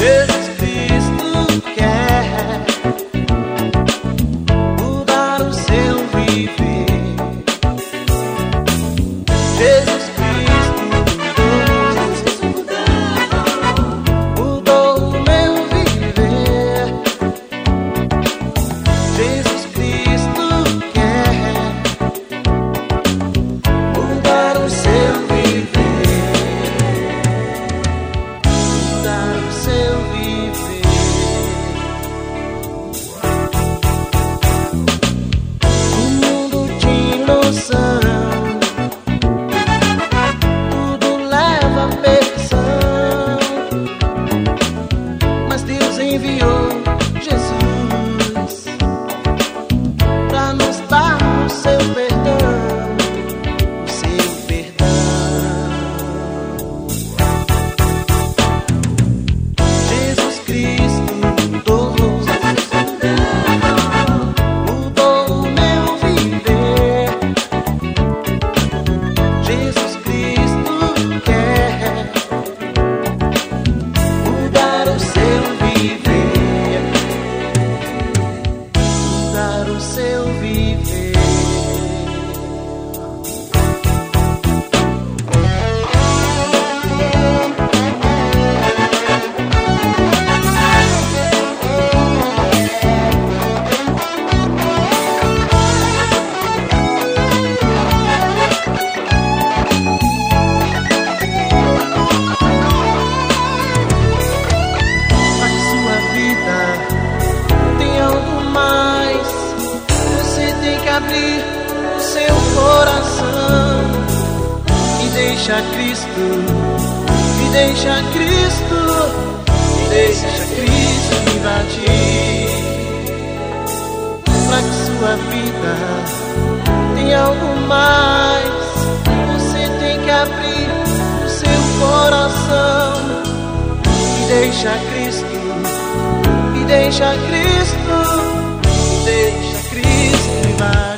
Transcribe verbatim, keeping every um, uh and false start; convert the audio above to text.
Jesus Cristo quer mudar o seu viver. Jesus Cristo mudou, mudou o meu viver. Jesus Cristo quer mudar o seu viver, mudar o seu viver. Um mundo de ilusão, tudo leva à perdição, mas Deus enviou Jesus pra nos dar o seu perdão, o seu perdão. Jesus Cristo mudou, mudou o meu viver. Jesus Cristo quer mudar o seu viver, mudar o seu viver. Pra que sua vida tenha algo mais, você tem que abrir o seu coração e deixa Cristo, e deixa Cristo, e deixa Cristo invadir. Pra que sua vida tenha algo mais, você tem que abrir o seu coração e deixa Cristo, e deixa Cristo, e deixa Cristo invadir.